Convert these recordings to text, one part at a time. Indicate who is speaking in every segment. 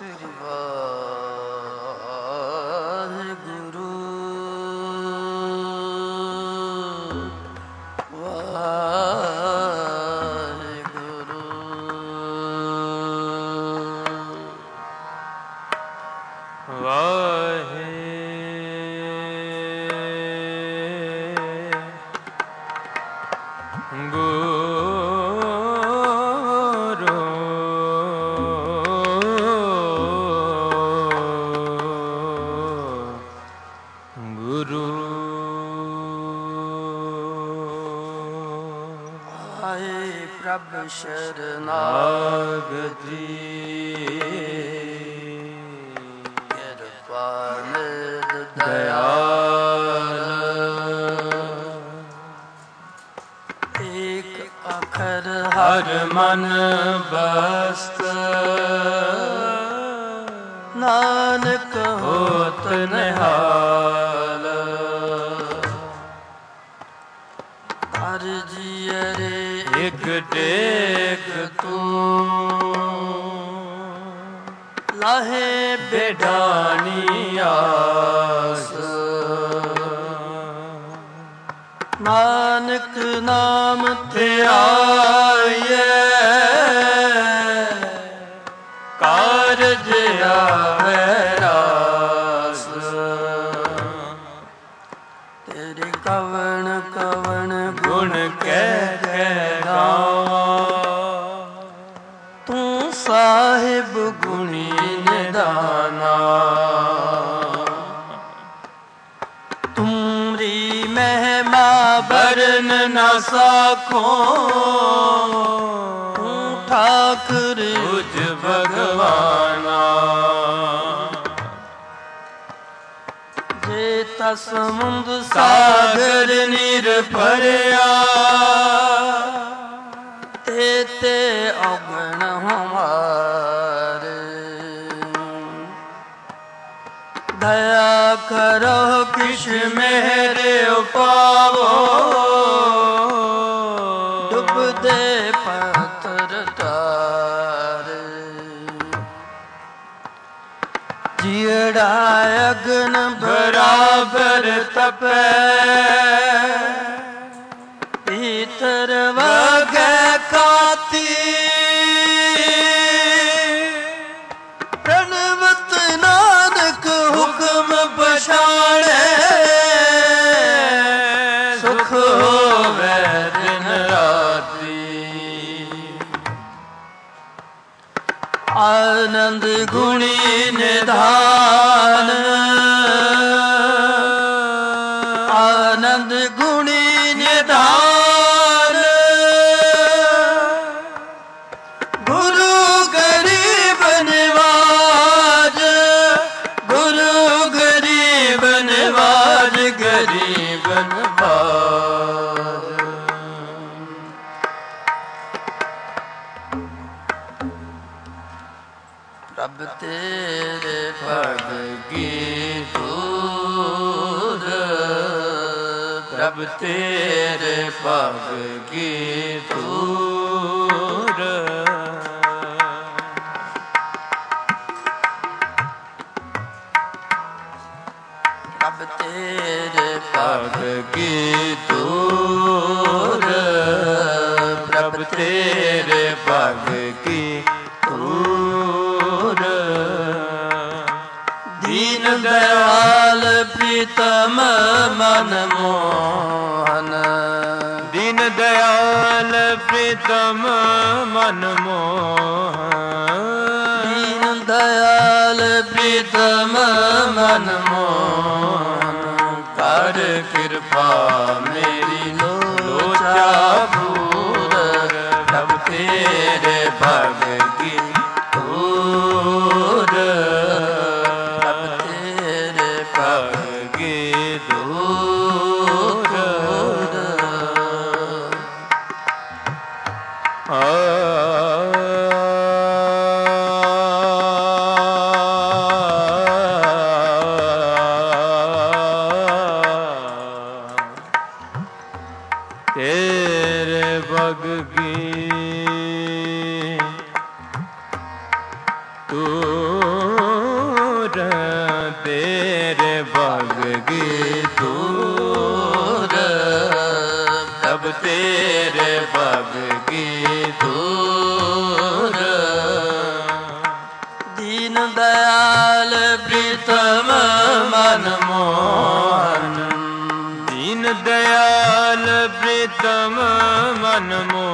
Speaker 1: ਸ੍ਰੀ ਵਾਹਿਗੁਰੂ ਵਾਹਿਗੁਰੂ ਸ਼ਰਨਾਗਤੀ ਕਿਰਪਾ ਨਿਧ ਦਇਆਲ ਏਕ ਅੱਖਰ ਹਰ ਮਨ ਬਸਤ ਨਾਨਕ ਹੋਤ ਨਿਹਾਲ ਹਰ ਜੀਅਰੇ ਇਕ ਟੇਕ ਤੂੰ ਲਾਹੇ ਬੇਡਾਨੀ ਆਸ ਨਾਨਕ ਨਾਮ ਧਿਆਈਏ ਕਾਰਜ ਆਵੇ ਰਾਸ ਤੇਰੇ ਕਵਣ ਕਵਣ ਗੁਣ ਕਹਿ ਤੂੰ ਸਾਹਿਬ ਗੁਣੀ ਨਿਦਾਨਾ ਤੁਮਰੀ ਮਹਿਮਾ ਬਰਨ ਨਾ ਸਾਖੋ ਤੂੰ ਠਾਕੁਰ ਉਜ ਭਗਵਾਨਾ ਜੇ ਤਸਮੁੰਦ ਸਾਗਰ ਨਿਰ ਭਰਿਆ ਤੇ ਔਗਣ ਹਮਾਰੇ ਦਇਆ ਕਰੋ ਕਿਛ ਮੇਰੇ ਉਪਾਵੋ ਡੁੱਬਦੇ ਪੱਥਰ ਤਾਰੇ ਜਿਹੜਾ ਅਗਨ ਬਰਾਬਰ ਤਪੈ ਭੀਤਰ ਵਗੈ ਕਾਤੀ ਪ੍ਰਣਵਤ ਨਾਨਕ ਹੁਕਮ ਪਛਾਣੈ ਸੁਖ ਹੋਵੇ ਦਿਨ ਰਾਤੀ ਆਨੰਦ ਗੁਣੀ ਨਿਧਾਨ ਆਨੰਦ ਗੁਣੀ ਨਿਧਾਨ ਗੁਰੂ ਗਰੀਬ ਨਿਵਾਜ ਗੁਰੂ ਗਰੀਬ ਨਿਵਾਜ ਗਰੀਬ ਨਿਵਾਜ ਰੱਬ ਤੇਰੇ ਭਗ ਕੀ ਦੂਰ ਰੱਬ ਤੇਰੇ ਭਗ ਕੀ ਦੂਰ ਰੱਬ ਤੇਰੇ ਭਗ ਕੀ ਦੂਰ ਰੱਬ ਤੇਰੇ ਭਗ ਕੀ ਦੂਰ ਦੀਨ ਦਇਆਲ ਪ੍ਰੀਤਮ ਮਨ ਮੋਹਨ ਦੀਨ ਦਇਆਲ ਪ੍ਰੀਤਮ ਮਨ ਮੋਹਨ ਦੀਨ ਦਇਆਲ ਪ੍ਰੀਤਮ ਮਨ ਮੋਹਨ ਕਰ ਕਿਰਪਾ ਮੇਰੀ ਲੋਚਾ ਪੂਰ ਰੱਬ ਤੇਰੇ ਭਗ ਕੀ ਦੂਰ ਤੂੰ प्रभु तेरे भग की दूर। दीन दयाल प्रीतम मन मोहन, दीन दयाल प्रीतम मन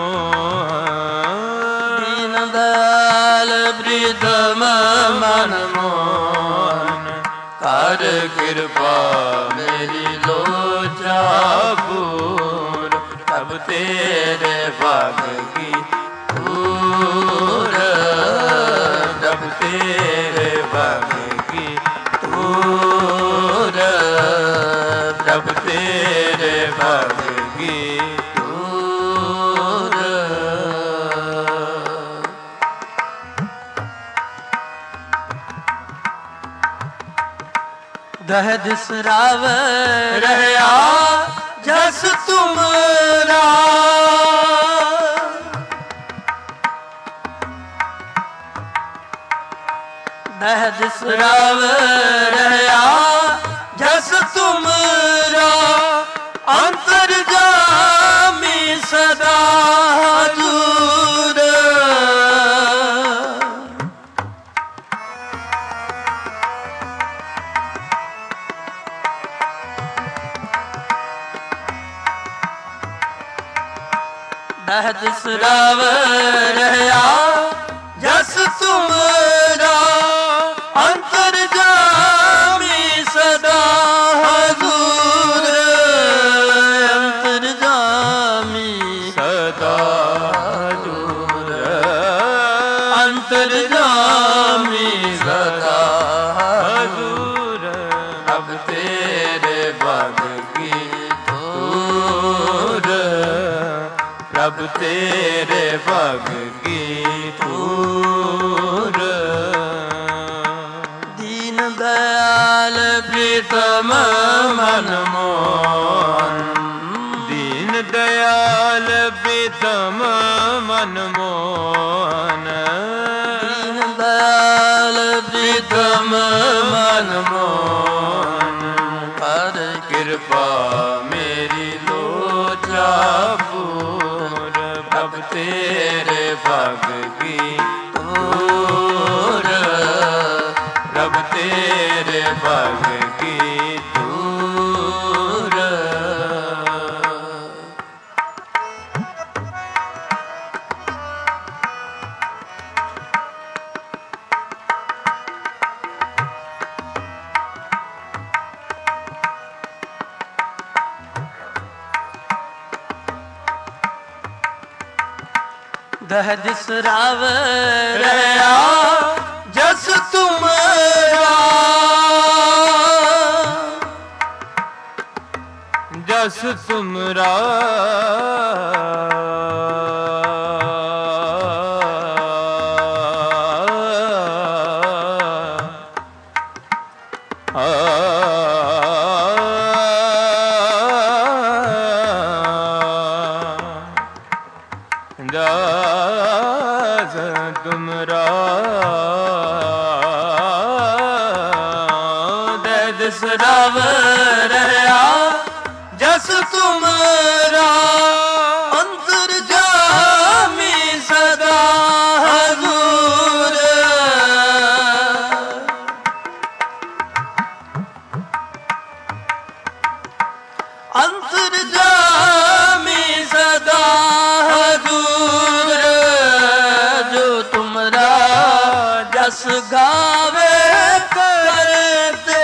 Speaker 1: मोहन, दीन दयाल प्रीतम मन मोहन, कर कृपा मेरी लोचा पूर। तब तेरे भाग की दूर, तब तेरे भाग की दूर, तब तेरे भाग की दूर। दहद सराव रहया जस तुमरा, दहद सराव रहया जस तुमरा, अंतर्जामी सदा दूर। दहद सराव रहया जस तुमरा, अंतर्जामी सदा हजूर। अंतर्जामी सदा हजूर, अंतर्जामी सदा हजूर। अब तेरे भग की दूर, अब तेरे भग की दूर। दीन दयाल प्रीतम मन मोहन, दीन दयाल प्रीतम मन मोहन, दीन दयाल प्रीतम मन मोहन, कर कृपा मेरी लोचा पूर। अब तेरे भग की दूर, अब तेरे भग की दूर। दहद सराव रहया जस तुमरा, जस तुमरा, दास तुमरा। दहद सराव रहया जस तुमरा, अंतर्जामी सदा हजूर। अंतर्जामी सदा हजूर। जो तुमरा जस गावे करते,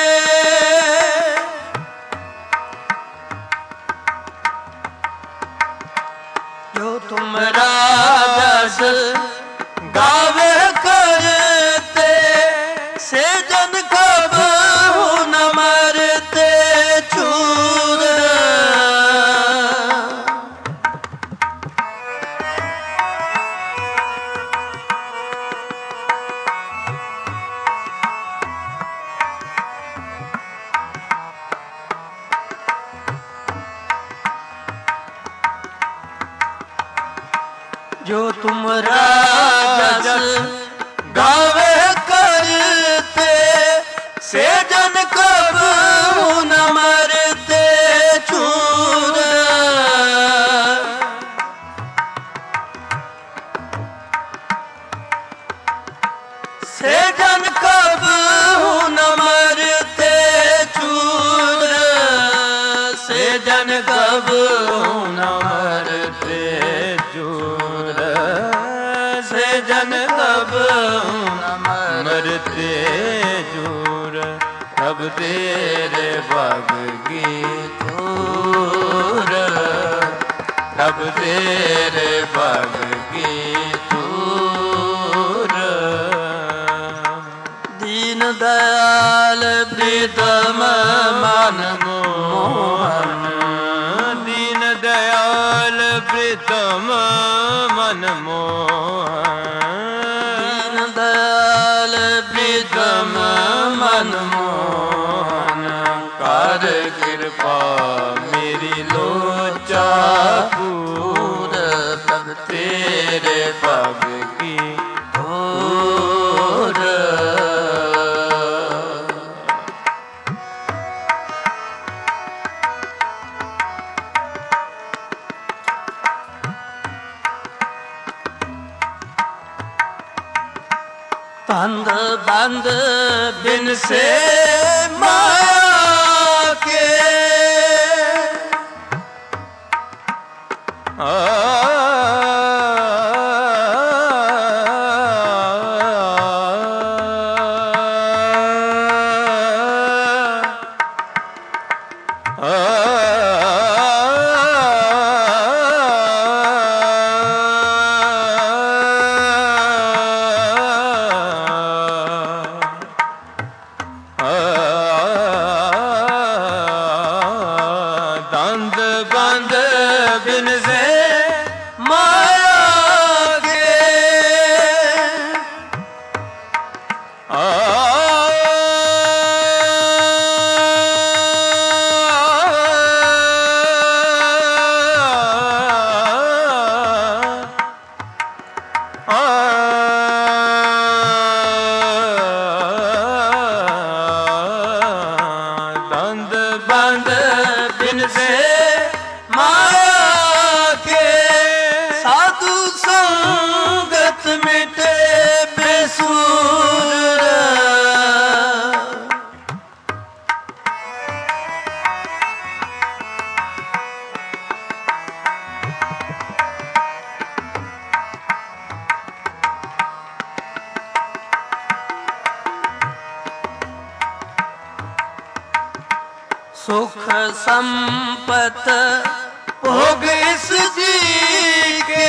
Speaker 1: जो तुमरा जस गावे करते, से जन कब न मरते चूर। जो तुमरा जस गावे करते, से जन कब न मरते चूर। ਤੇਰੇ ਭਗ ਗੀਤੂਰ, ਪ੍ਰਭ ਤੇਰੇ ਭਗ ਗੀਤੂਰ। ਦੀਨ ਦਇਆਲ ਪ੍ਰੀਤਮ ਮਨ ਮੋਹਨ,
Speaker 2: ਦੀਨ ਦਇਆਲ ਪ੍ਰੀਤਮ ਮਨ ਮੋਹਨ,
Speaker 1: ਦੀਨ ਦਇਆਲ ਪ੍ਰੀਤਮ ਮਨ ਮੋਹਨ। ਕਰ ਕਿਰਪਾ ਮੇਰੀ ਲੋਚਾ ਪੂਰ, ਪ੍ਰਭ ਤੇਰੇ ਭਗ ਗੀਤੂਰ। ਬੰਦ ਬੰਦ ਬਿਨ ਸੇ ਮਾਇਆ ਕੇ,
Speaker 2: ਦੰਦ ਬੰਦ ਬਿਨ ਸੇ
Speaker 1: ਮਾਇਆ ਕੇ,
Speaker 2: ਦੰਦ ਬੰਦ
Speaker 1: ਬਿਨ ਸੇ ਮਾਇਆ ਕੇ। ਸਾਧੂ ਸੰਗਤ ਮਿਟੇ ਬੇਸੂਰ, ਸੁਖ ਸੰਪਤ ਭੋਗ ਇਸ ਜੀ ਕੇ।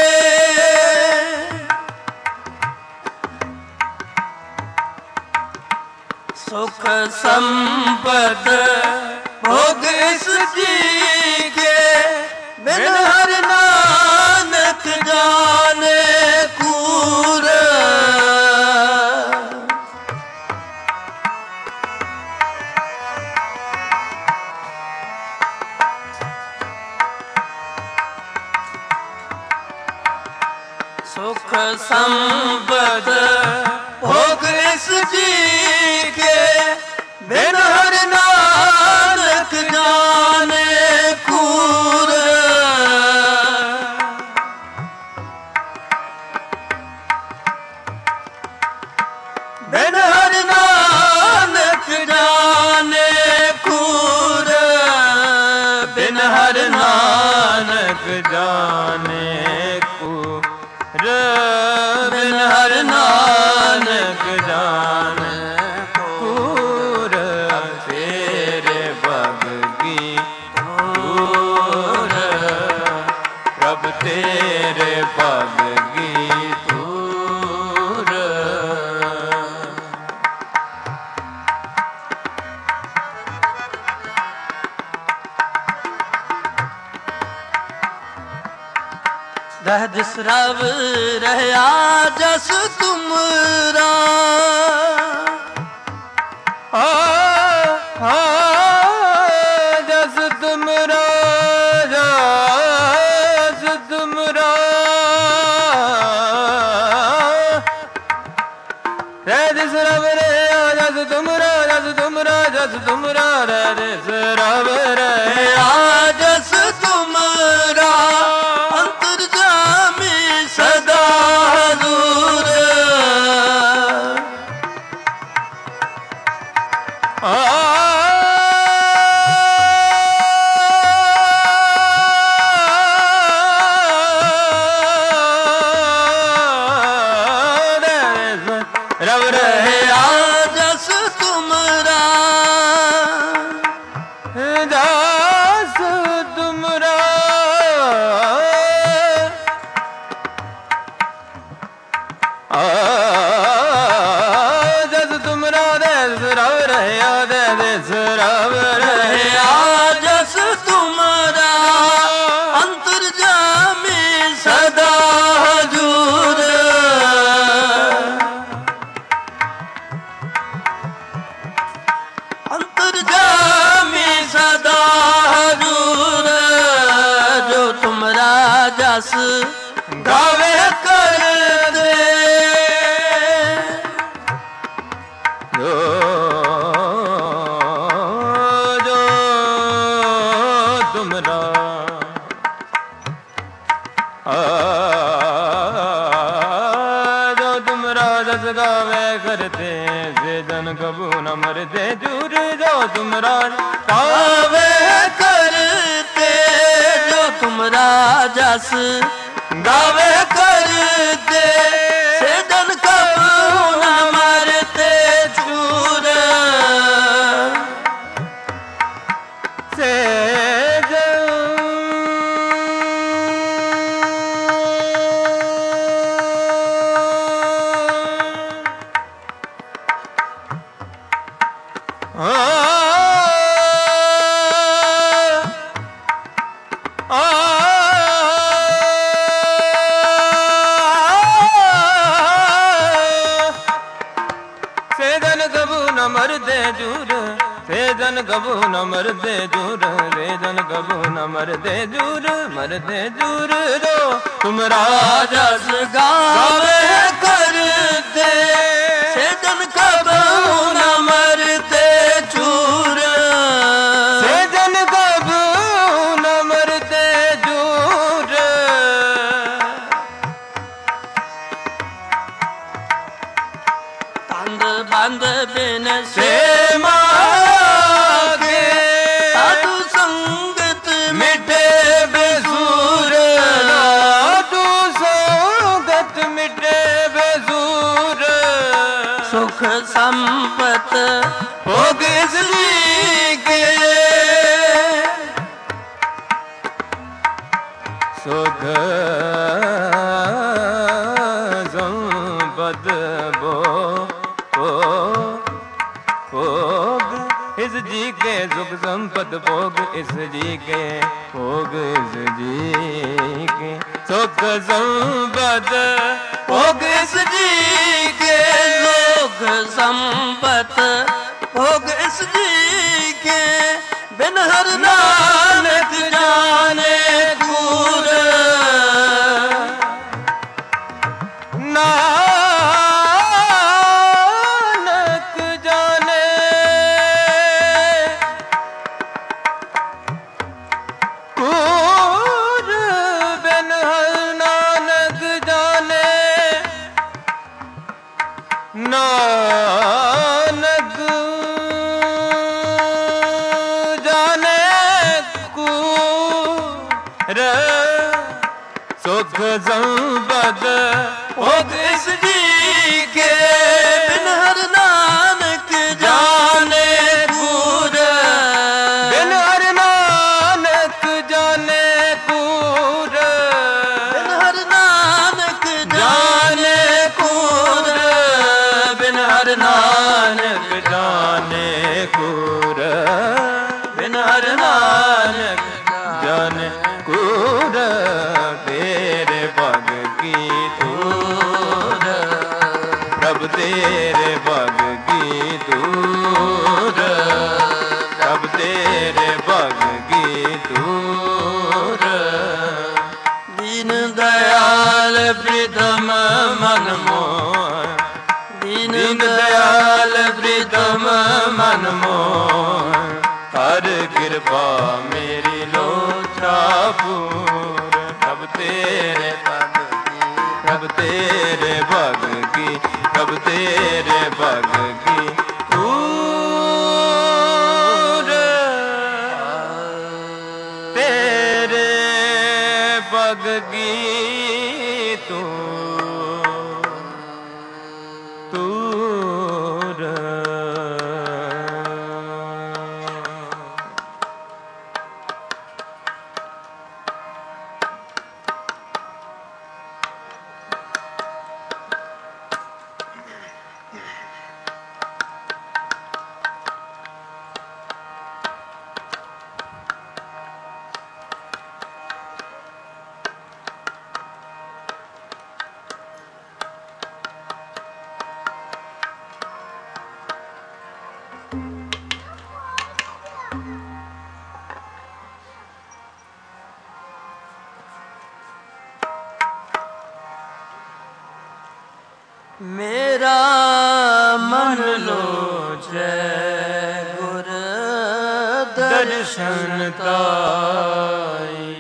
Speaker 1: ਸੁਖ ਸੰਪਤ ਭੋਗ ਇਸ ਜੀ ਕੇ, ਬਿਨ ਹਰਿ ਨਾਨਕ ਜਾਣੇ ਕੂਰ। ਸੁਖ ਸੰਪਤ ਭੋਗ ਇਸ ਜੀ ਕੇ, ਬਿਨ ਹਰਿ ਨਾਨਕ ਜਾਣੇ ਕੂਰ। ਬਿਨ ਹਰਿ ਨਾਨਕ ਜਾਣੇ ਕੂਰ, ਬਿਨ ਹਰਿ
Speaker 2: ਨਾਨਕ ਜਾਣੇ ਕੂਰ, ਬਿਨ ਹਰਿ ਨਾਨਕ ਜਾਣੇ ਕੂਰ।
Speaker 1: ਤੇਰੇ ਭਗ ਗੀਤੂਰ, ਪ੍ਰਭ ਤੇਰੇ ਭਗ ਗੀਤੂਰ। ਦਹਦ ਸਰਵ ਰਹਿਆ ਜਸ ਤੁਮਰਾ,
Speaker 2: ਜਸ ਤੁਮਰਾ, ਜਸ ਤੁਮਰਾ, ਰਹਿ ਸਰਬ ਰਹਿਆ ਜਸ ਤੁਮਰਾ, ਜਸ ਤੁਮਰਾ, ਜਸ ਤੁਮਰਾ, ਰਹਿ ਸਰਬ ਰਹਿਆ
Speaker 1: ਜਸ ਤੁਮਰਾ। ਅੰਤਰਜਾਮੀ ਸਦਾ ਹਜ਼ੂਰ, ਰਵ ਰਹਿਆ ਜਸ ਤੁਮਰਾ। ਜਸ ਗਾਵੇ ਕਰਦੇ
Speaker 2: ਜੋ ਤੁਮਰਾ ਜੋ ਤੁਮਰਾ ਜਸ ਗਾਵੇ ਕਰਤੇ ਸੇ ਜਨ ਕਬੂ ਨ ਮਰਦੇ ਜੂਰ ਜੋ ਤੁਮਰਾ
Speaker 1: ਗਾਵੇ ਕਰਤੇ ਜੋ ਤੁਮਰਾ ਜਸ ਗਾਵੇ ਕਰਦੇ ਸੇ ਜਨ ਕਬੂ ਨ ਮਰਤੇ ਚੂਰ
Speaker 2: ਸੇ ਗਬੂ ਨ ਮਰਦੇ ਜੂਰ ਰੇ ਜਨ ਗਬੂ ਨ ਮਰਦੇ ਜੂਰ ਮਰਦੇ ਜੂਰ ਜੋ ਤੁਮਰਾ
Speaker 1: ਜਸ ਗਾਵੇ ਕਰਦੇ ਸੇ ਜਨ ਕਬੂ ਨ ਮਰਦੇ ਚੂਰ
Speaker 2: ਸੇ ਜਨ ਗਬੂ ਨ ਮਰਦੇ ਜੂਰ
Speaker 1: ਤੰਦ ਬੰਦ ਬਿਨ ਸੇ ਸੁਖ ਸੰਪਤ ਭੋਗ ਇਸਲੀ ਕੇ
Speaker 2: ਸੁਖ ਸੰਪਤ ਭੋਗ ਇਸ ਜੀ ਕੇ ਸੁਖ ਸੰਪਤ ਭੋਗ ਇਸ ਜੀ ਕੇ ਭੋਗ ਇਸ ਜੀ ਕੇ ਸੁਖ ਸੰਪਤ
Speaker 1: ਭੋਗ ਇਸ ਜੀ ਕੇ ਸੁਖ ਸੰਪਤ ਭੋਗ ਇਸ ਜੀ ਕੇ ਬਿਨ ਹਰ ਨਾਨਕ ਜਾਣੇ ਕੂਰ
Speaker 2: ਨਾਨਕ ਜਾਣੇ ਕੂਰ ਬਿਨ ਹਰ ਨਾਨਕ ਜਾਣੇ ਨਾਨਕ ਜਾਣੇ ਕੂਰ ਸੁਖ ਸੰਪਦ
Speaker 1: ਭੋਗ ਇਸ ਜੀ ਕੇ ਬਿਨ ਹਰ ਨਾਨਕ ਜਾਣੇ ਕੂਰ
Speaker 2: ਬਿਨ ਹਰ ਨਾਨਕ ਜਾਣੇ ਕੂਰ
Speaker 1: ਬਿਨ ਹਰ ਨਾਨਕ ਜਾਣੇ ਕੂਰ ਬਿਨ ਹਰ ਨਾਨਕ
Speaker 2: ਜਾਣੇ ਕੂਰ
Speaker 1: ਬਿਨ ਹਰ ਨਾਨਕ
Speaker 2: ਜਾਣੇ ਕੂਰ ਤੇਰੇ ਭਗ ਕੀ ਤੂਰ ਪ੍ਰਭ ਤੇਰੇ ਭਗ ਕੀ ਤੂਰ ਪ੍ਰਭ ਤੇਰੇ ਭਗ ਕੀ ਤੂਰ
Speaker 1: ਦੀਨ ਦਇਆਲ ਪ੍ਰੀਤਮ ਮਨ ਮੋਹ ਦੀਨ ਦਇਆਲ ਪ੍ਰੀਤਮ ਮਨ ਮੋਹ
Speaker 2: ਹਰ ਕਿਰਪਾ ਮੇਰੀ ਲੋਚਾ ਪੂਰ ਪ੍ਰਭ ਤੇਰੇ ਭਗ ਕੀ ਪ੍ਰਭ ਤੇਰੇ ਭਗ ਕੀ ਪ੍ਰਭ ਤੇਰੇ ਭਗ ਕੀ ਤੂਰ ਤੇਰੇ ਭਗ ਕੀ ਤੂੰ ਤੂਰ
Speaker 1: ਮੇਰਾ ਮਨ ਲੋਚੈ ਗੁਰ ਦਰਸ਼ਨ ਤਾਈ।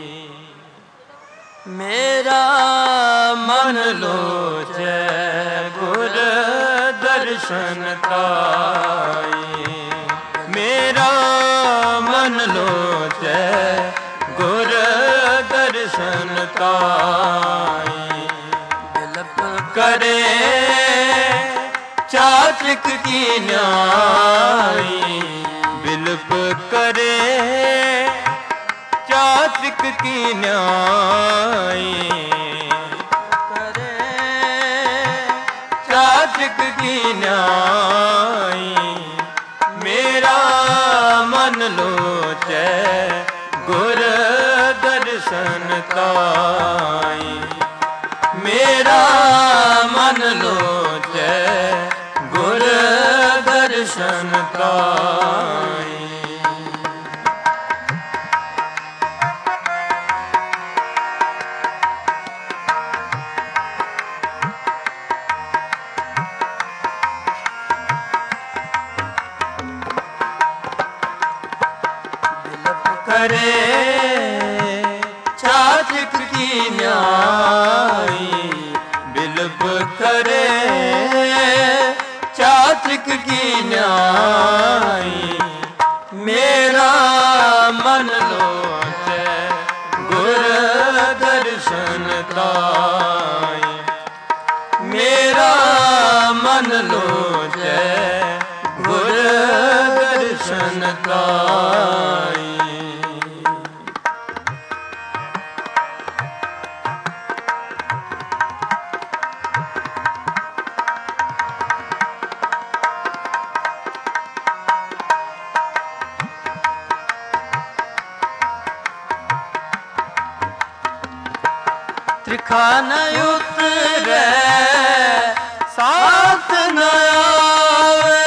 Speaker 1: ਮੇਰਾ ਮਨ ਲੋਚੈ ਗੁਰ ਦਰਸ਼ਨ ਤਾਈ। ਮੇਰਾ ਮਨ ਲੋਚੈ ਗੁਰ ਦਰਸ਼ਨ ਤਾਈ। ਬਿਲਪ ਕਰੇ ਚਾਤ੍ਰਿਕ ਕੀ ਨਿਆਈ। ਬਿਲਪ ਕਰੇ ਚਾਤ੍ਰਿਕ ਕੀ ਨਿਆਈ। ਕਰੇ ਚਾਤ੍ਰਿਕ ਕੀ ਨਿਆਈ। ਮੇਰਾ ਮਨ ਲੋਚੈ ਗੁਰ ਦਰਸ਼ਨ ਤਾਈ। ਮੇਰਾ ਮਨ ਲੋਚੈ ਗੁਰ ਦਰਸ਼ਨ ਤਾਈ। ਕਰੇ ਚਾਤ੍ਰਿਕ ਕੀ ਨਿਆਈ। ਬਿਲਪ ਕਰੇ ਚਾਤ੍ਰਿਕ ਕੀ ਨਿਆਈ। ਮੇਰਾ ਮਨ ਲੋਚੈ ਗੁਰ ਦਰਸ਼ਨ ਤਾਈ। ਮੇਰਾ ਮਨ ਲੋਚੈ ਗੁਰ ਦਰਸ਼ਨ ਤਾਈ। ਤ੍ਰਿਖਾ ਨ ਉਤਰੈ ਸਾਥ ਨ ਆਵੇ।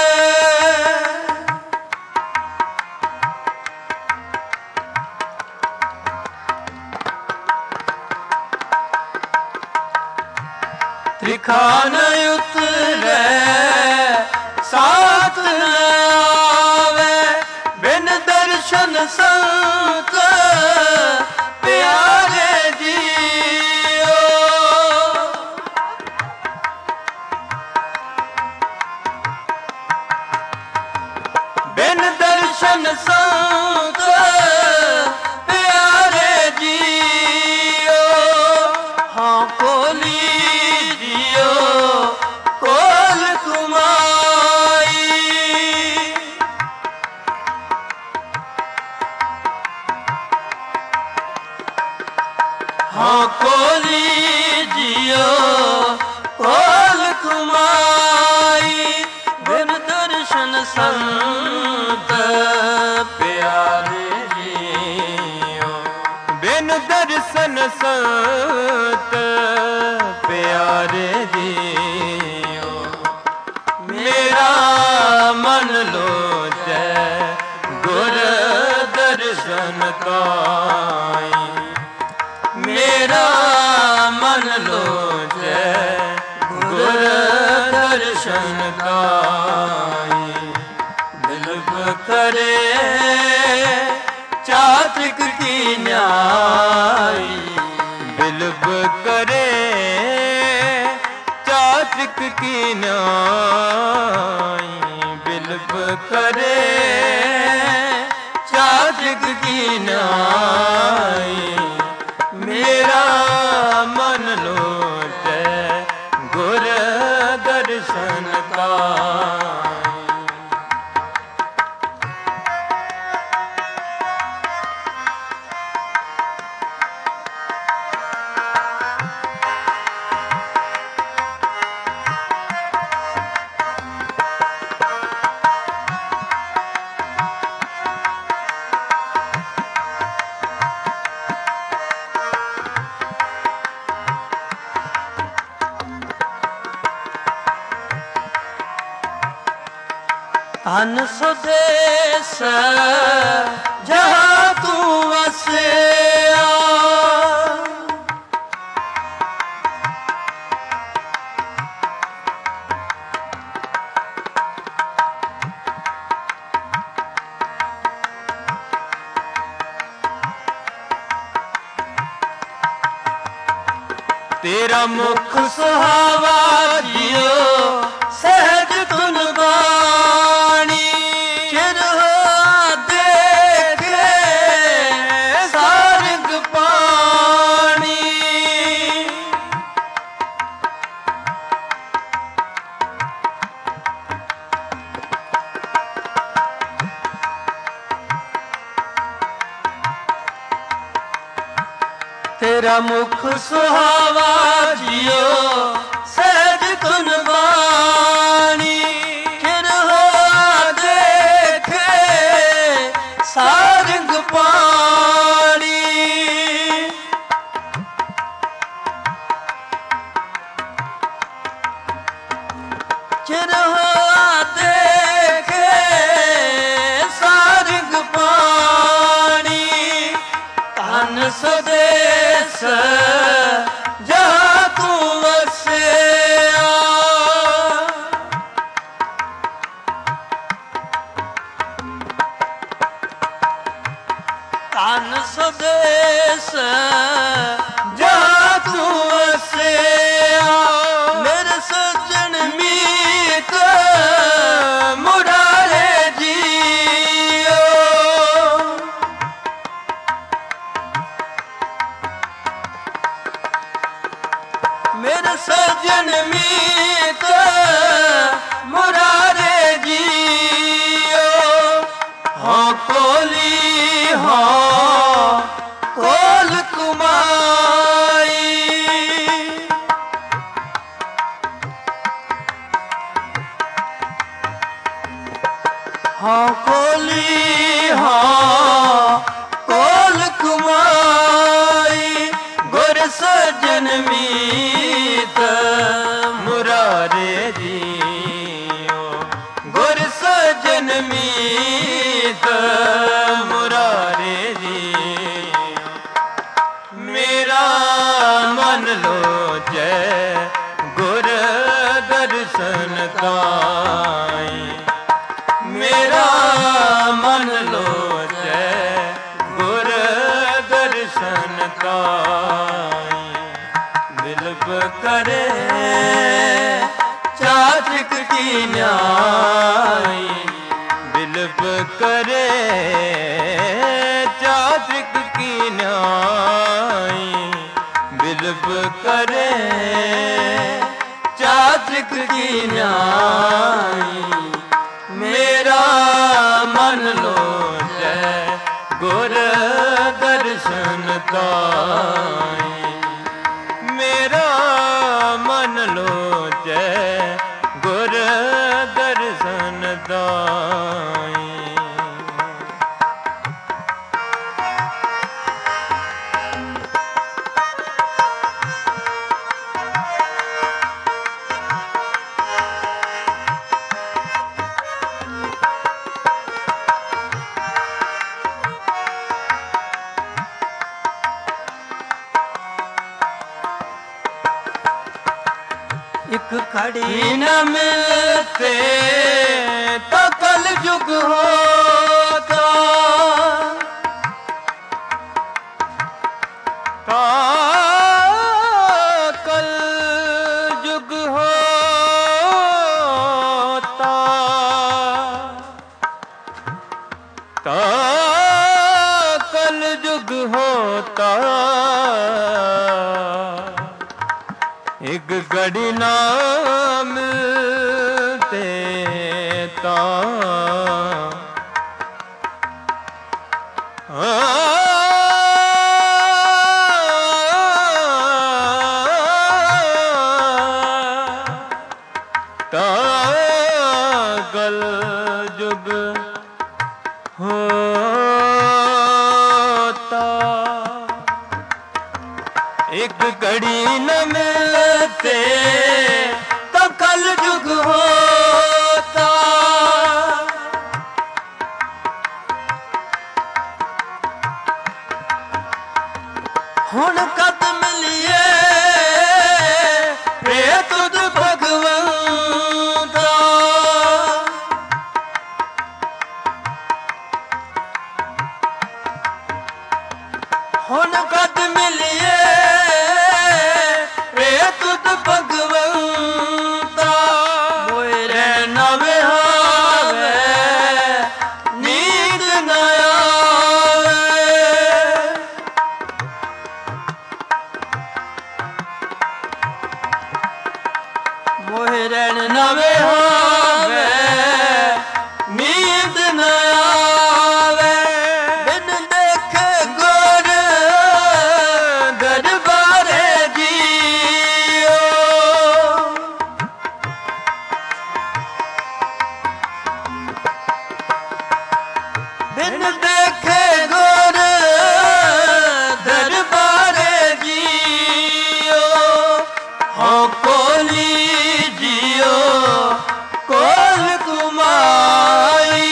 Speaker 1: ਤ੍ਰਿਖਾ ਨ ਉਤਰੈ ਸਾਥ ਨ ਆਵੇ। ਬਿਨ ਦਰਸ਼ਨ ਸੰਤ ਪਿਆਰੇ ਜੀਓ। ਬਿਨ ਦਰਸ਼ਨ ਸੰਤ ਪਿਆਰੇ ਜੀਓ। ਹਾਂ ਕੋਲੀ ਜੀਓ ਕੋਲ ਕੁਮਾਈ। ਹਾਂ ਕੋਲੀ ਜੀਓ ਕੋਲ ਕੁਮਾਈ। ਬਿਨ ਦਰਸ਼ਨ ਸੰਤ ਪਿਆਰੇ ਜੀਓ। ਬਿਨ ਦਰਸ਼ਨ ਸੰਤ ਪਿਆਰੇ ਜੀਓ। ਮੇਰਾ ਮਨ ਲੋਚੈ ਗੁਰ ਦਰਸ਼ਨ ਤਾਈ। ਮੇਰਾ ਮਨ ਲੋਚੈ ਗੁਰ ਦਰਸ਼ਨ ਤਾਈ। ਬਿਲਪ ਕਰੇ ਚਾਤ੍ਰਿਕ ਕੀ ਨਿਆਈ। ਬਿਲਪ ਕਰੇ ਚਾਤ੍ਰਿਕ ਕੀ ਨਿਆਈ। ਬਿਲਪ ਕਰੇ ਚਾਤ੍ਰਿਕ ਕੀ ਨਿਆਈ। ਮੇਰਾ ਮਨ ਲੋਚੈ ਗੁਰ ਦਰਸ਼ਨ ਤਾਈ। ਧਨ ਸੁਦੇਸ ਜਹਾਂ ਤੂੰ ਵਸਿਆ। तेरा मुख सुहावा जियो सहज तुन बाणी चिर हो देखे सारंग पानी तेरा मुख सुहावा जियो सहज तुन बानी फिर हो देखे सारंग पानी चिर हो देखे सारंग पानी धन स्वदेश जहाँ तू वसिया धन स्वदेश जहाँ तू वसिया मेरे सज्जन मीत मुरारे जियो मेरे सज्जन मीत मुरारे जियो हो कोली हो कोल कुमाई हो कोली हो कोल कुमाई गुर सज्जन मीत मुरारे जियो गुर सज्जन मीत मुरारे जियो मेरा मन लोचै गुर दर्शन काई मेरा मन लोचै गुर दर्शन काई बिलप करे चातक की न्याय बिलप करे चातक की न्याय बिलप करे चातक की न्याय मेरा मन लोचै गुर दर्शन काई मेरा मन लोचै गुर दर्शन दाई एक घड़ी न मिलते तो कल युग होता कल युग होता कल युग होता एक घड़ी ना मिलते ता कल युग होता एक घड़ी न मिलते तो कल युग होता हुण कद मिलिए रे तुद भगवंता हुण कद मिलिए ਰਹਿਣ ਨਵੇਂ ਹੋਵੇ ਨੀਂਦ ਨ ਆਵੇ ਬਿਨ ਦੇਖੇ ਗੁਰ ਦਰਬਾਰੇ ਜੀਓ ਬਿਨ ਦੇਖੇ ਗੁਰ ਦਰਬਾਰੇ ਜੀਓ ਹੋ ਕੋਲੀ ਜੀਓ ਕੋਲ ਕੁਮਾਈ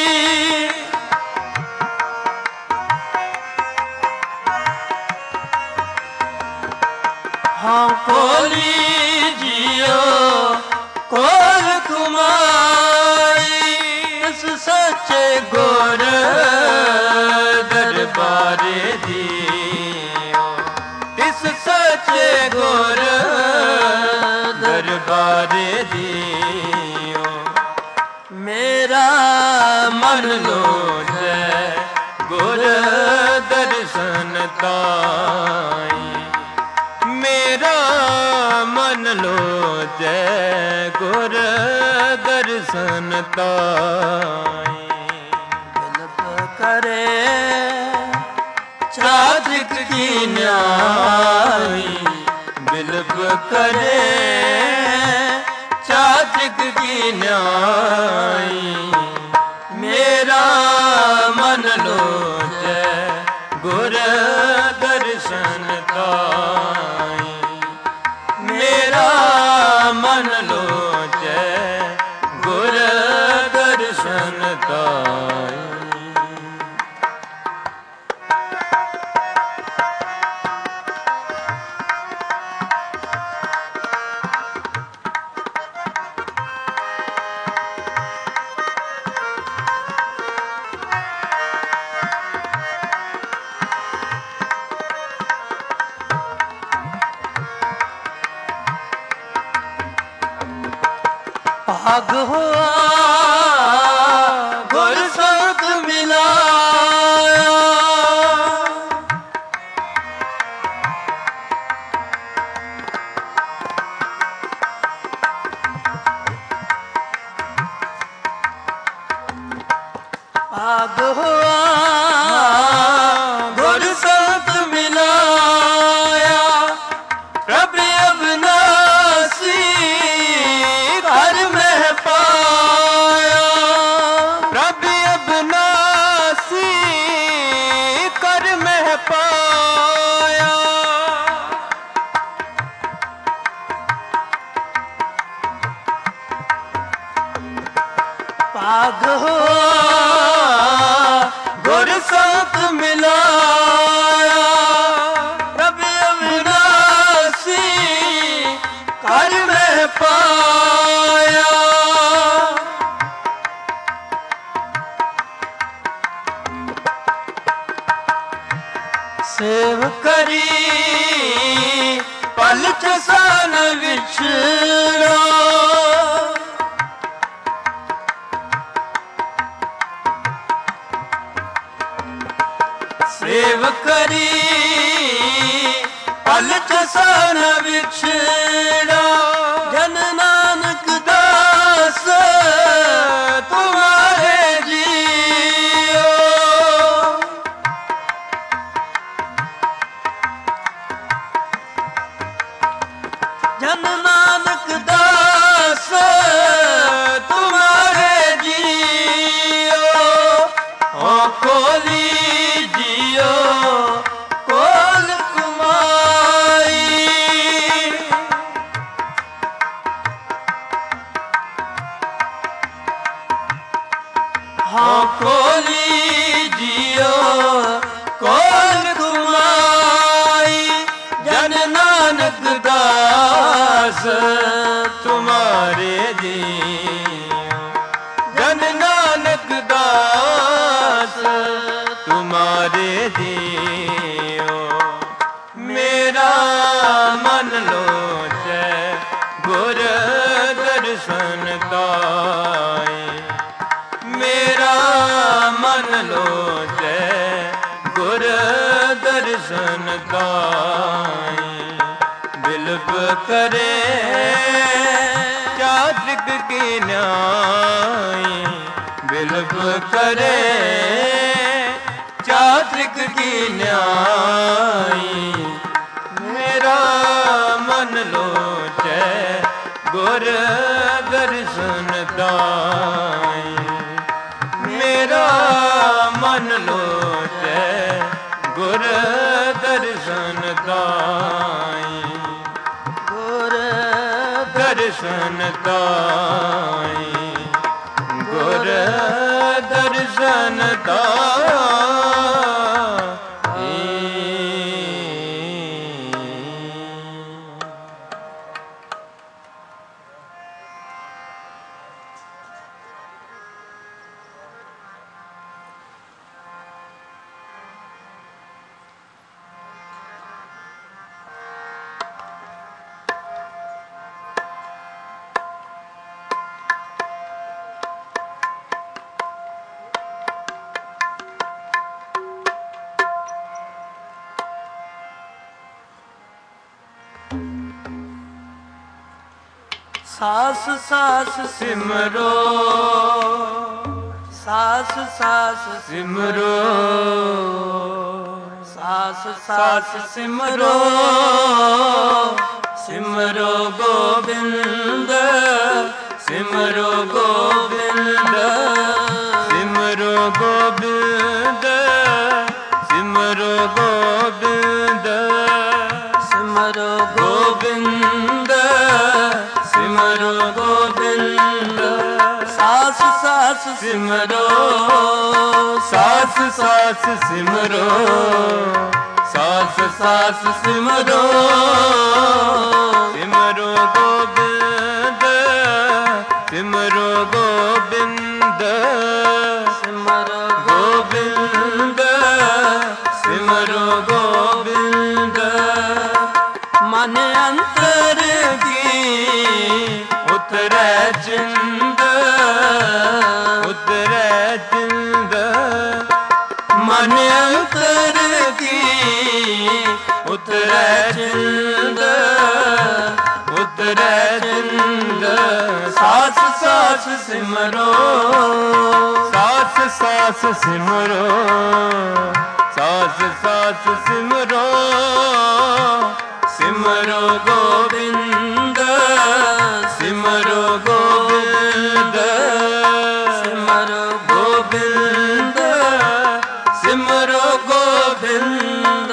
Speaker 1: ਹਾਂ ਕੋਲੀ ਜੀਓ ਕੋਲ ਕੁਮਾਈ ਇਸ ਸੱਚੇ ਗੁਰ ਦਰਬਾਰੇ ਜੀਓ ਇਸ ਸੱਚੇ ਗੁਰ ਦਰਬਾਰੇ ਜੀਓ ਮੇਰਾ ਮਨ ਲੋਚੈ ਗੁਰ ਦਰਸ਼ਨ ਤਾਈ ਮੇਰਾ ਮਨ ਲੋਚੈ ਗੁਰ ਦਰਸ਼ਨ ਤਾਈ ਬਿਲਪ ਕਰੇ ਚਾਤ੍ਰਿਕ ਕੀ ਨਿਆਈ ਬਿਲਪ ਕਰੇ ਚਾਤ੍ਰਿਕ ਕੀ ਨਿਆਈ ਮੇਰਾ ਮਨ ਲੋਚੈ ਗੁਰ ਦਰਸ਼ਨ ਤਾਈ ਮੇਰਾ ਮਨ ਲੋਚੈ ਗੁਰ ਦਰਸ਼ਨ ਤਾਈ ਭਾਗ ਹੋਆ ਗੁਰ ਸੰਗ ਮਿਲਾਇਆ ਭਾਗ ਹੋਆ ਗੁਰ ਸੰਗ ਮਿਲਾਇਆ ਪ੍ਰਭ ਅਬਨਾਸੀ ਘਰ ਮਹਿ ਪਾਇਆ ਪ੍ਰਭ ਅਬਨਾਸੀ ਘਰ ਮਹਿ ਪਾਇਆ ਭਾਗ ਹੋਆ ਗੁਰ ਸੰਗ ਮਿਲਾਇਆ ਪ੍ਰਭ ਅਬਨਾਸੀ ਘਰ ਮਹਿ ਪਾਇਆ ਸੇਵ ਕਰੀ ਪਲ ਚਸਾਨ ਵਿਛੜੋ ਸੇਵ ਕਰੀ ਪਲ ਚਸਾਨ ਵਿਛੜੋ ਜਨ ਨਾਨਕ ਦਾਸ ਤੁਮਾਰੇ ਜੀਓ ਜਨ ਨਾਨਕ ਦਾਸ ਤੁਮਾਰੇ ਜੀਓ ਹੋ ਕੋਲੀ ਜੀਓ ਕੋਲ ਕੁਮਾਈ ਹਾਂ ਕੋਲੀ ਜੀਓ ਕੋਲ ਕੁਮਾਈ ਜਨ ਨਾਨਕ ਦਾਸ ਤੁਮਾਰੇ ਜੀਓ ਜਨ ਨਾਨਕ ਦਾਸ ਤੁਮਾਰੇ ਜੀਓ ਮੇਰਾ ਮਨ ਲੋਚੈ ਗੁਰ ਦਰਸ਼ਨ ਤਾਈ ਮੇਰਾ ਮਨ ਲੋਚੈ ਗੁਰ ਦਰਸ਼ਨ ਤਾਈ ਬਿਲਪ ਕਰੇ
Speaker 2: की न्याय बिलप करे चात्रिक की न्याय मेरा मन लोचे गुर दर्शन दाई मेरा मन लोचे गुर दर्शन दाई गुर दर्शन दाई गुर दर्शन दाई
Speaker 1: सास सास सिमरो सास सास
Speaker 2: सिमरो
Speaker 1: सास सास सिमरो सिमरो गोविंद सिमरो गोविंद
Speaker 2: सिमरो गोविंद सिमरो गोविंद
Speaker 1: सिमरो गोविंद सिमरो गोविंद सास सास सिमरो
Speaker 2: सास सास सिमरो सास सास सिमरो सिमरो गोविंद सिमरो गोविंद
Speaker 1: सिमरो
Speaker 2: गोविंद सिमरो गोविंद
Speaker 1: मन अंतर
Speaker 2: उतरे जिंद उतरे जिंद
Speaker 1: मन अंतर की उतरे जिंद
Speaker 2: उतरे जिंद
Speaker 1: सास सास सिमरो
Speaker 2: सास सास सिमरो सास सास सिमरो सिमरो
Speaker 1: गोविंद
Speaker 2: सिमरो गोविंद
Speaker 1: सिमरो गोविंद सिमरो गोविंद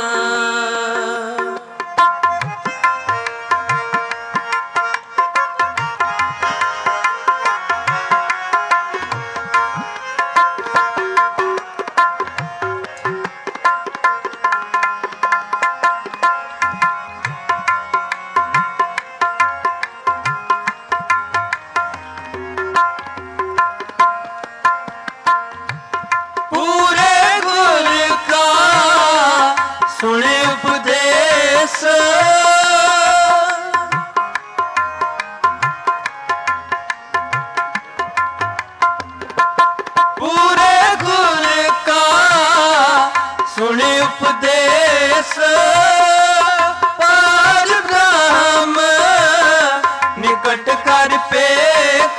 Speaker 1: सुने उपदेश पूरे गुर का सुने उपदेश पार ब्रह्म निकट कर पेख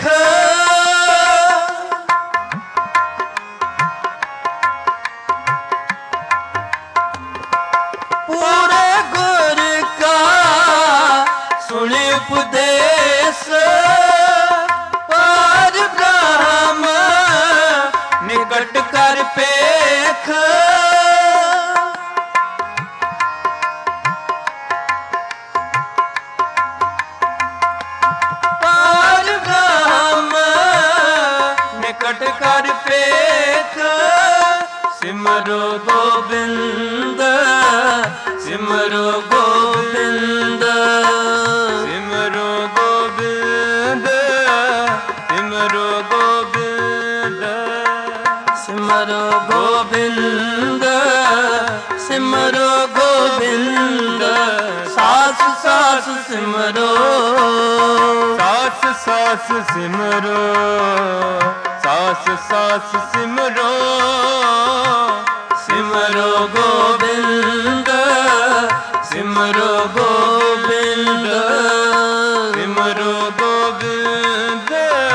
Speaker 1: पूरे गुर का सुने उपदेश पार ब्रह्म निकट कर पेख पार ब्रह्म निकट कर पेख सिमरो गोविंद सिमरो गोविंद
Speaker 2: सिमरो गोविंद सिमरो गोविंद
Speaker 1: सिमरो गोविंद सिमरो गोविंद सास सास सिमरो
Speaker 2: सास सास सिमरो सास सास सिमरो
Speaker 1: सिमरो गोविंद सिमरो गोविंद
Speaker 2: सिमरो गोविंद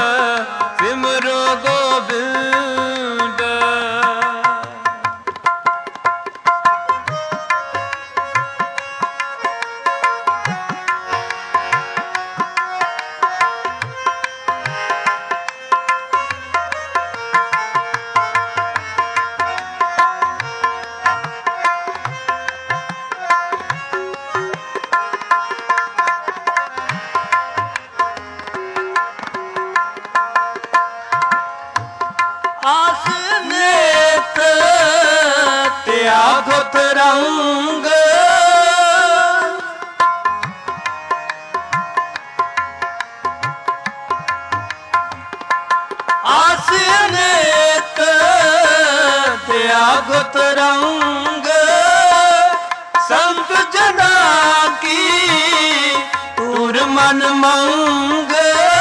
Speaker 1: त्यागत रंग संत जना की तूर मन मंग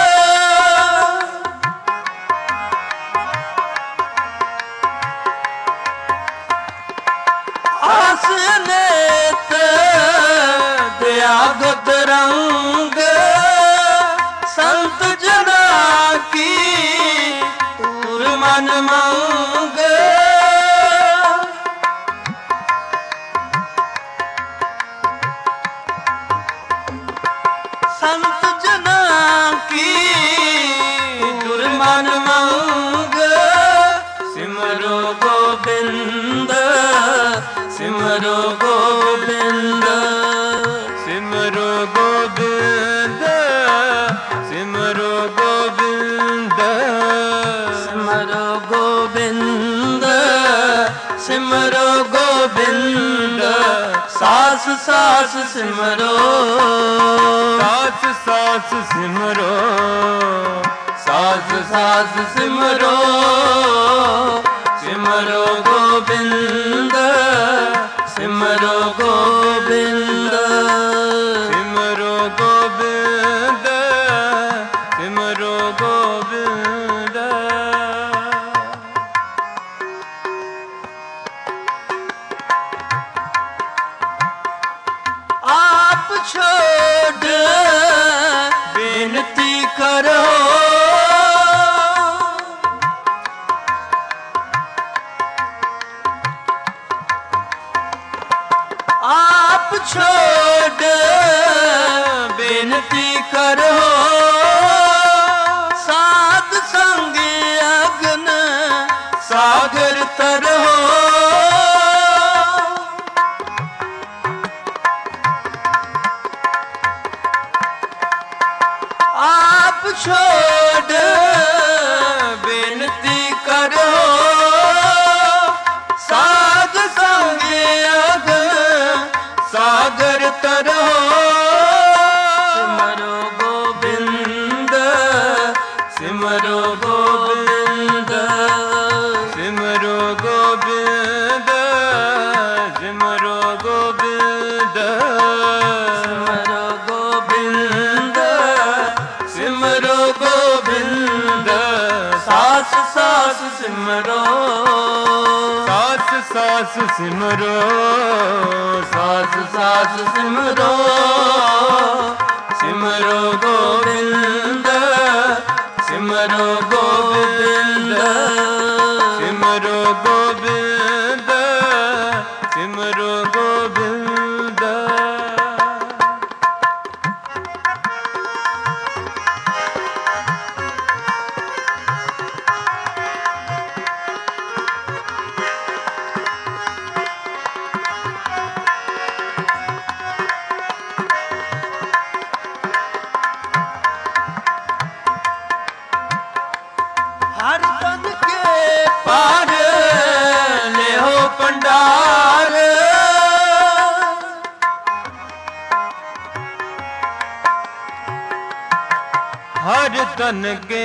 Speaker 1: आसनेत त्यागत रंग संत जना की तूर मन मंग संत जना की तूर मन मंग सिमरो गोबिंद सिमरो गोबिंद
Speaker 2: सिमरो गोबिंद सिमरो गोबिंद
Speaker 1: सिमरो गोबिंद सिमरो गोबिंद सास सास सिमरो
Speaker 2: सास सास सिमरो
Speaker 1: सास सास सिमरो सिमरो गोबिंद सिमरो गोबिंद
Speaker 2: सिमरो गोबिंद सिमरो गोबिंद
Speaker 1: आप छोड़ बेनती करो आप छोड़ बेनती करो साध संग अग्न सागर तरहो आप छोड़ बेनती करो साध संग अग्न सागर तरहो सिमरो गोबिंद सिमरो गोबिंद
Speaker 2: सिमरो गोबिंद सिमरो गोबिंद
Speaker 1: सिमरो गोबिंद सिमरो गोबिंद सास सास सिमरो
Speaker 2: सास सास सिमरो
Speaker 1: सास सास सिमरो सिमरो गोबिंद सिमरो गोबिंद
Speaker 2: सिमरो गोबिंद सिमरो गोबिंद
Speaker 1: हर तन के पार ले हो पंडार
Speaker 2: हर तन के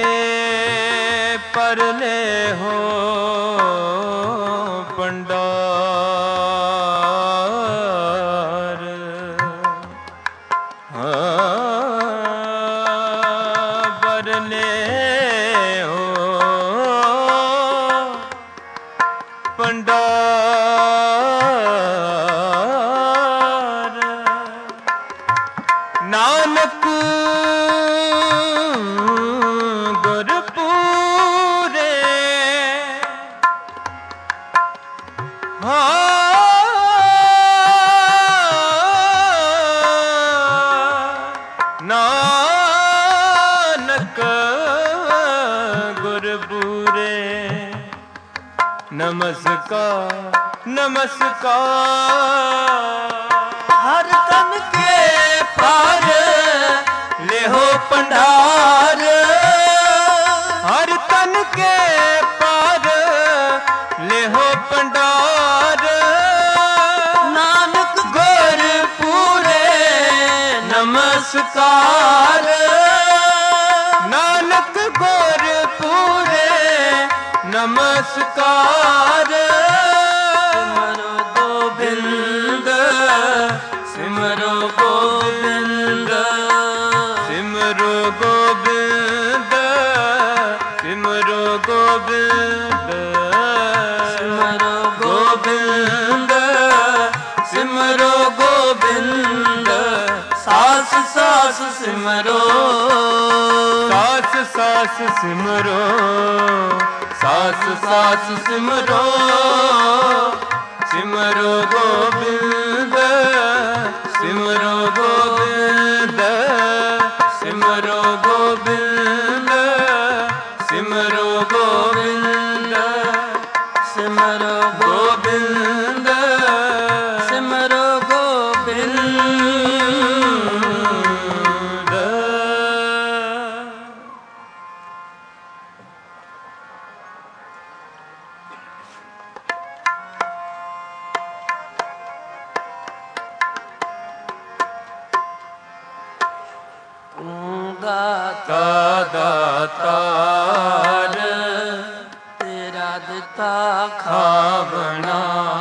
Speaker 2: परले हो पंडार परले हो पंडार नानक गुरपूरे नानक गुरपूरे नमस्कार नमस्कार
Speaker 1: हर तन के पार ले हो पंडार
Speaker 2: हर तन के पार ले हो पंडार
Speaker 1: नानक गुर पूरे नमस्कार
Speaker 2: नानक गुर पूरे नमस्कार
Speaker 1: ਸਾਸ ਸਾਸ ਸਿਮਰੋ,
Speaker 2: ਸਾਸ ਸਾਸ ਸਿਮਰੋ, ਸਾਸ ਸਾਸ ਸਿਮਰੋ, ਸਿਮਰੋ ਗੋਬਿੰਦ, ਸਿਮਰੋ ਗੋਬਿੰਦ, ਸਿਮਰੋ ਗੋਬਿੰਦ, ਸਿਮਰੋ ਗੋਬਿੰਦ,
Speaker 1: ਸਿਮਰੋ ਗੋਬਿੰਦ, ਸਿਮਰੋ ਗੋਬਿੰਦ। ਤੂੰ ਦਾਤਾ ਦਾਤਾਰ, ਤੇਰਾ ਦਿੱਤਾ ਖਾਵਣਾ।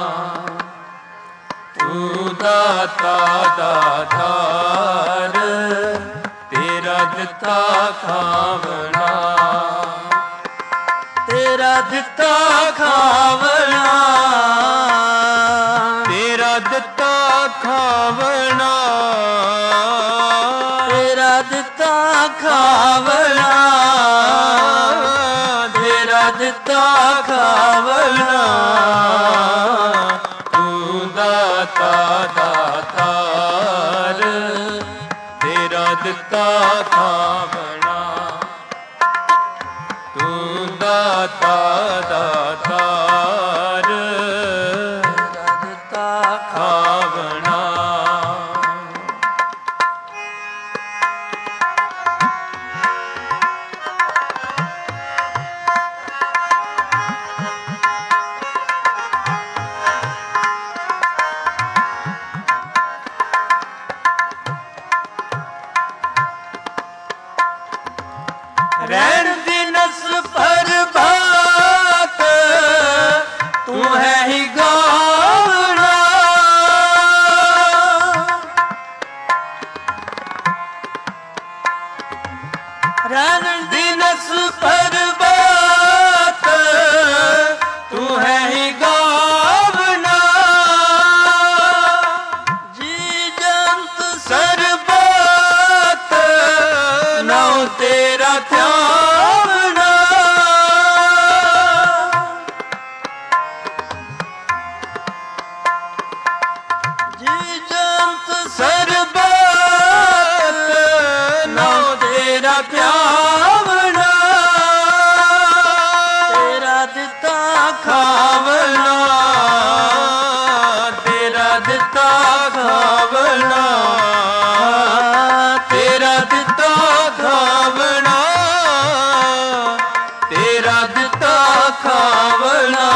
Speaker 2: ਤੂੰ ਦਾਤਾ ਦਾਤਾਰ, ਤੇਰਾ ਦਿੱਤਾ ਖਾਵਣਾ,
Speaker 1: ਤੇਰਾ ਦਿੱਤਾ ਖਾਵਣਾ,
Speaker 2: ਤੇਰਾ ਦਿੱਤਾ ਖਾਵਣਾ,
Speaker 1: ਤੇਰਾ ਦਿੱਤਾ ਖਾਵਣਾ, ਤੇਰਾ ਦਿੱਤਾ ਖਾਵਣਾ।
Speaker 2: ਤੂੰ ਦਾਤਾ ਦਾਤਾਰ, ਤੇਰਾ ਦਿੱਤਾ ਖਾਵਣਾ, ਤੂੰ ਦਾਤਾ ਦਾਤਾਰ,
Speaker 1: ਤੇਰਾ ਦਿੱਤਾ
Speaker 2: ਖਾਵਣਾ।
Speaker 1: ਰਹਿਣ ਦੀ ਨਸ ਪਰ ਬਾਤ, ਤੂੰ ਹੈ ਹੀ ਗਾਵਣਾ। ਰਹਿਣ ਦੀ ਨਸ ਪਰ ਬਾਤ, ਤੂੰ ਹੈ ਹੀ ਗਾਵਣਾ। ਜੀ ਜੰਤ ਸਰਬਤ ਨਾਉ ਤੇਰਾ ਧਿਆਵਣਾ। ਜੀ ਜੰਤ ਸਰਬਤ ਨਾਉ ਤੇਰਾ ਧਿਆਵਣਾ। ਤੇਰਾ ਦਿੱਤਾ ਖਾਵਣਾ, ਤੇਰਾ ਦਿੱਤਾ ਖਾਵਣਾ, ਤੇਰਾ ਦਿੱਤਾ ਖਾਵਣਾ, ਤੇਰਾ ਦਿੱਤਾ ਖਾਵਣਾ।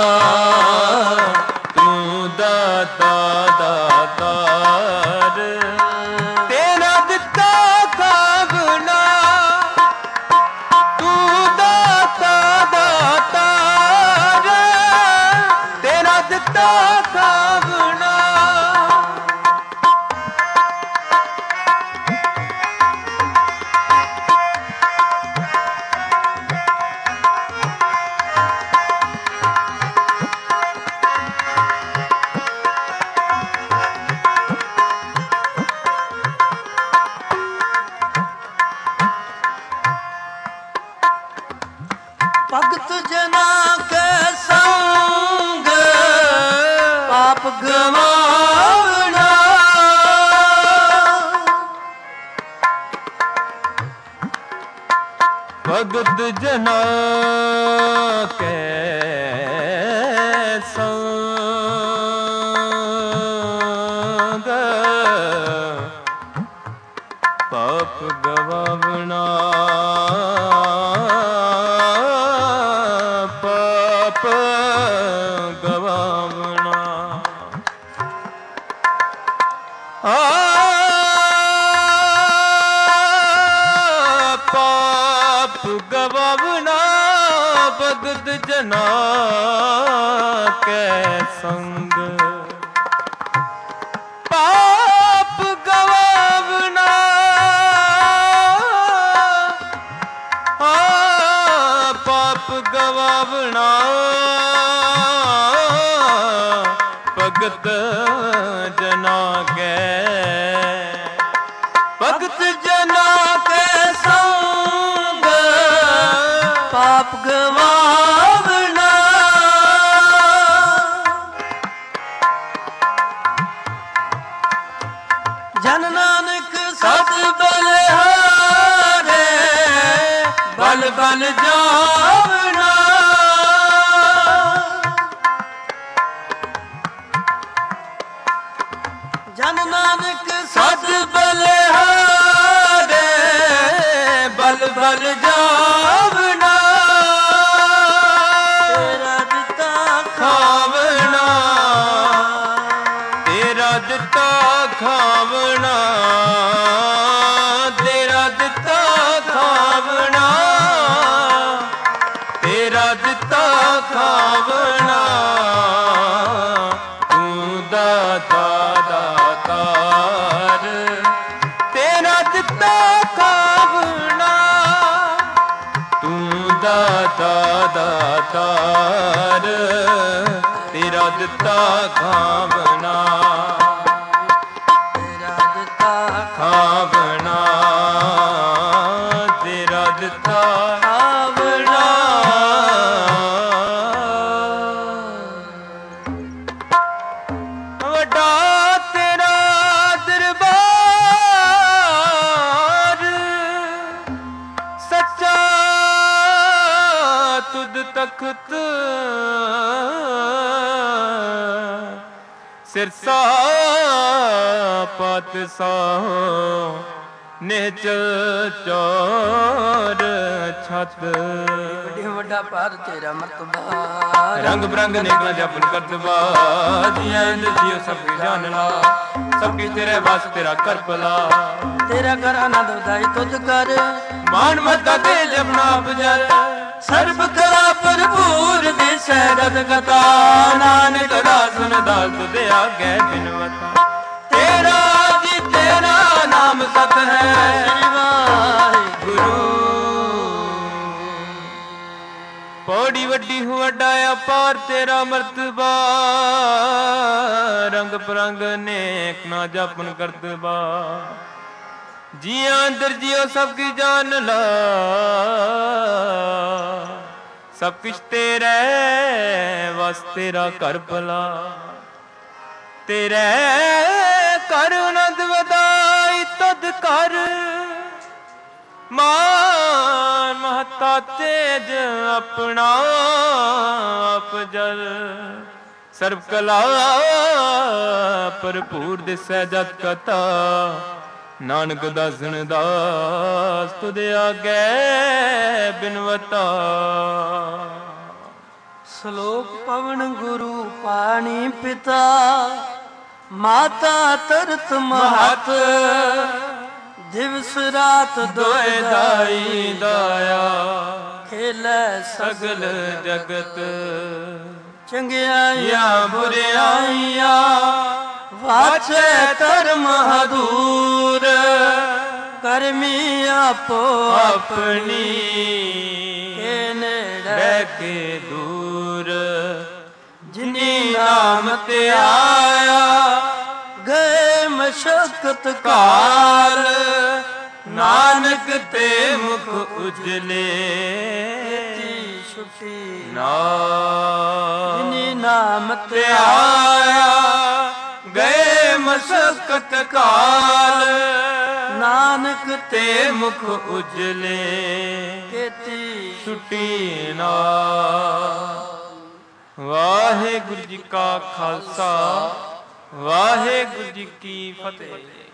Speaker 2: ਤੂੰ ਦਾਤਾ ਦਾਤਾਰ, ਤੇਰਾ ਦਿੱਤਾ ਖਾਵਣਾ, ਤੂੰ ਦਾਤਾ ਦਾਤਾਰ, ਤੇਰਾ ਦਿੱਤਾ ਖਾਵਣਾ।
Speaker 1: ਭਗਤ ਜਨਾ ਕੇ ਸੰਗ ਪਾਪ ਗਵਾਵਣਾ।
Speaker 2: ਭਗਤ ਜਨਾ ਕੇ ਸੰਗ ਪਾਪ ਗਵਾਵਣਾ, ਪਾਪ ਗਵਾਵਣਾ। ਪਾਪ ਗਵਾਵਣਾ, ਭਗਤ ਜਨਾ ਕੇ ਸੰਗ ਪਾਪ ਗਵਾਵਣਾ। ਪਾਪ ਗਵਾਵਣਾ, ਭਗਤ ਜਨਾ ਕੇ
Speaker 1: भगत जना के संग पाप गवावना। जन नानक सत बलिहारे बल बल जावना। जन नानक सत बलिहारे बल बल जावना। तेरा दिता खावना,
Speaker 2: तेरा दिता खावना, तेरा दिता खावना, तेरा दिता खावना। तू दाता दातार, तेरा दिता खावना। तू दाता दातार, तेरा दिता खावना।
Speaker 1: तेरा दिता
Speaker 2: खावना, तेरा दिता
Speaker 1: खावना।
Speaker 2: वड्डा तेरा दरबार, सच्चा तुद तख्त। सिरसा पातशाह निचल चौर छत।
Speaker 1: बड़ी वड्डा पार तेरा मर्तबा।
Speaker 2: रंग बिरंग निकला जपन करतबा। जिया जियो सबकी जानना, सबकी तेरे बस तेरा कर भला।
Speaker 1: तेरा कर आनंद उदाई तुझ कर
Speaker 2: मान मता दे जपना बजर।
Speaker 1: सर्व कला भरपूर दिसै रत कथा।
Speaker 2: नानक दासन दास तुझे आगे बिनवता। तेरा जी तेरा नाम सत है
Speaker 1: श्री वाहिगुरु।
Speaker 2: पौड़ी वड्डी हूँ वड्डा अपार तेरा मर्तबा। रंग परंग नेक ना जपन करतबा। जिया अंदर जियो सबकी जान ला। सब कुछ तेरे बस तेरा कर भला। तेरे कर आनंद वदाई तद कर। मान महता तेज अपना आप जल। सर्व कला भरपूर दिसै जत कथा। नानक दासन दास तुझे आगे बिनवता।
Speaker 1: श्लोक पवन गुरु पानी पिता। माता तरत महत दिवस रात
Speaker 2: दोए दाई दाया।
Speaker 1: खेलै
Speaker 2: सगल जगत
Speaker 1: चंगियाइया
Speaker 2: बुराइया।
Speaker 1: वाचे धर्म हदूर करमी आपो
Speaker 2: अपनी
Speaker 1: के नेड़े
Speaker 2: रह के दूर। जिनी नाम ते आया
Speaker 1: गए मशक्कत
Speaker 2: काल। नानक ते मुख उजले
Speaker 1: छुट्टी
Speaker 2: नाम
Speaker 1: नाम
Speaker 2: ते आया गए मशक्कत काल। नानक ते मुख उजले
Speaker 1: खेती
Speaker 2: छुट्टी ना। वाहेगुरु जी का खालसा वाहेगुरु जी की फतेह।